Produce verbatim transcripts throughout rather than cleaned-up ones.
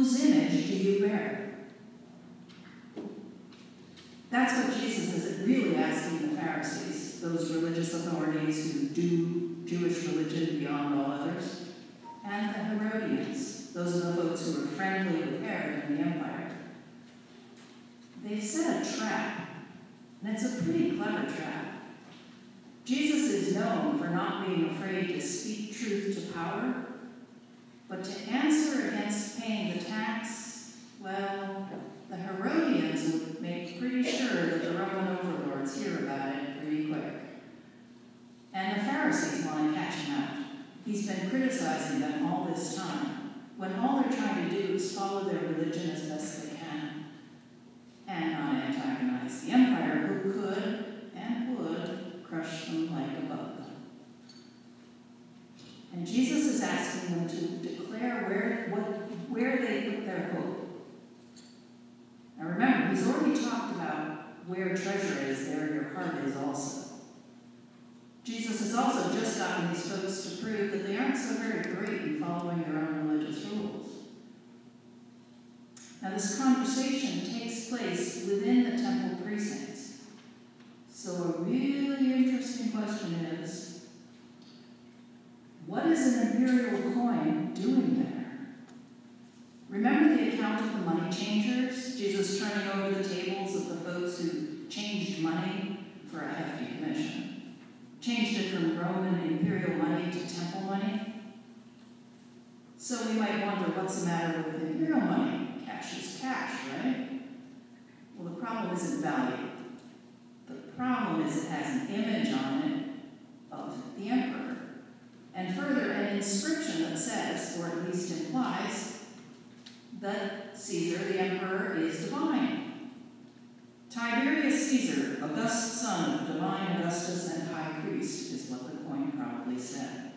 whose image do you bear? That's what Jesus is really asking the Pharisees, those religious authorities who do Jewish religion beyond all others, and the Herodians, those are the folks who were friendly with Herod in the empire. They've set a trap, and it's a pretty clever trap. Jesus is known for not being afraid to speak truth to power, but to answer against paying the tax, well, the Herodians would make pretty sure that the Roman overlords hear about it pretty quick. And the Pharisees want to catch him out. He's been criticizing them all this time, when all they're trying to do is follow their religion as best they can, and not antagonize the empire who could and would crush them like a bug. And Jesus is asking them to declare where, what, where they put their hope. Now remember, he's already talked about where treasure is, there your heart is also. Jesus has also just gotten these folks to prove that they aren't so very great in following their own religious rules. Now this conversation takes place within the temple precincts. So a really interesting question is, what is an imperial coin doing there? Remember the account of the money changers? Jesus turning over the tables of the folks who changed money for a hefty commission. Changed it from Roman imperial money to temple money. So we might wonder, what's the matter with imperial money? Cash is cash, right? Well, the problem isn't value. The problem is it has an image on it of the emperor. And further, an inscription that says, or at least implies, that Caesar, the emperor, is divine. Tiberius Caesar, august son of divine Augustus and high priest, is what the coin probably said.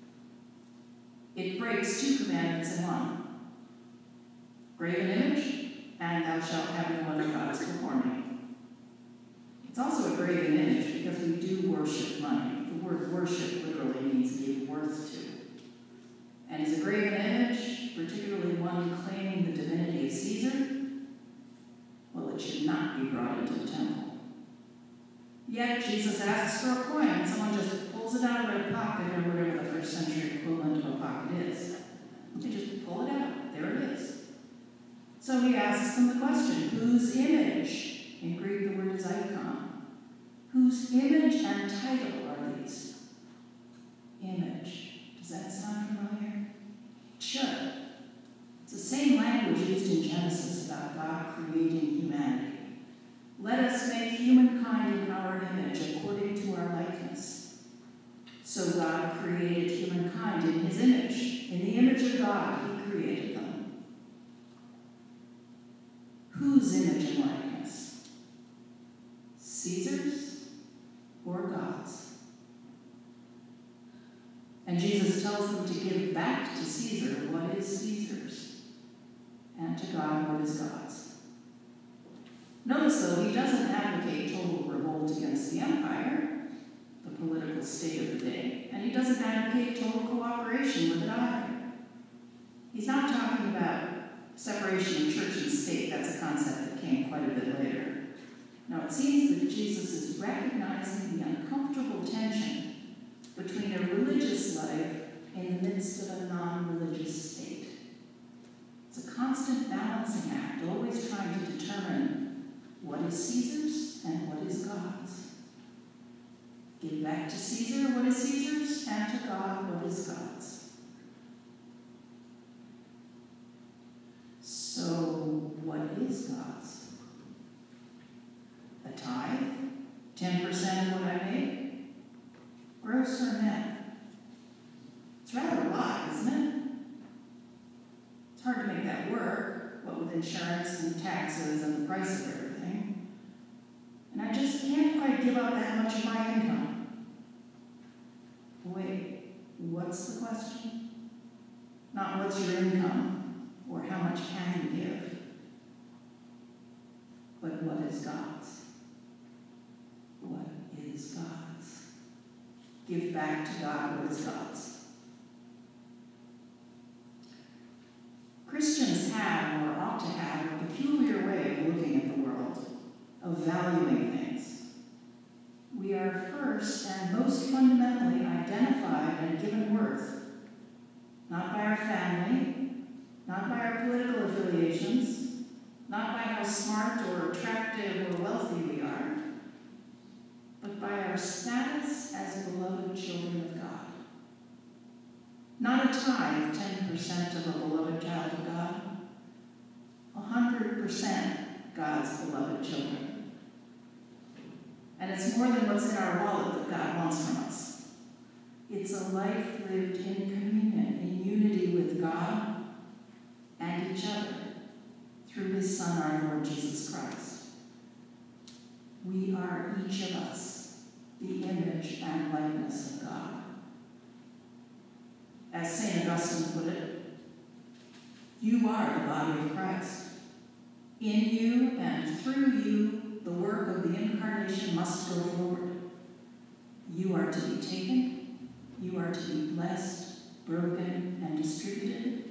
It breaks two commandments in one. Graven image, and thou shalt have no other gods before me. It's also a graven image because we do worship money. The word worship literally means give worth to. And is a graven image, particularly one claiming the divinity of Caesar, well, it should not be brought into the temple. Yet Jesus asks for a coin, and someone just pulls it out of their pocket, or whatever the first century equivalent of a pocket is. They just pull it out. There it is. So he asks them the question, whose image? In Greek, the word is icon. Whose image and title are these? Image. Does that sound familiar? It should. It's the same language used in Genesis about God creating humanity. Let us make humankind in our image according to our likeness. So God created humankind in his image. In the image of God, he created them. Whose image and likeness? Caesar's or God's? And Jesus tells them to give back to Caesar what is Caesar's, and to God what is God's. Notice, though, he doesn't advocate total revolt against the empire, the political state of the day, and he doesn't advocate total cooperation with it either. He's not talking about separation of church and state. That's a concept that came quite a bit later. Now, it seems that Jesus is recognizing the uncomfortable tension between a religious life in the midst of a non-religious state. It's a constant balancing act, always trying to determine what is Caesar's and what is God's. Give back to Caesar what is Caesar's, and to God what is God's. So, what is God's? A tithe? ten percent of what I make? Gross or net? It's rather a lot, isn't it? It's hard to make that work, what with insurance and taxes and the price of everything. And I just can't quite give up that much of my income. Wait, what's the question? Not what's your income, or how much can you give, but what is God's? What is God's? Give back to God what is God's. Christians have smart or attractive or wealthy we are, but by our status as beloved children of God. Not a tithe, ten percent of a beloved child of God, one hundred percent God's beloved children. And it's more than what's in our wallet that God wants from us. It's a life lived in communion, in unity with God and each other through his Son, our Lord Jesus Christ. We are each of us the image and likeness of God. As Saint Augustine put it, you are the body of Christ. In you and through you, the work of the incarnation must go forward. You are to be taken, you are to be blessed, broken, and distributed,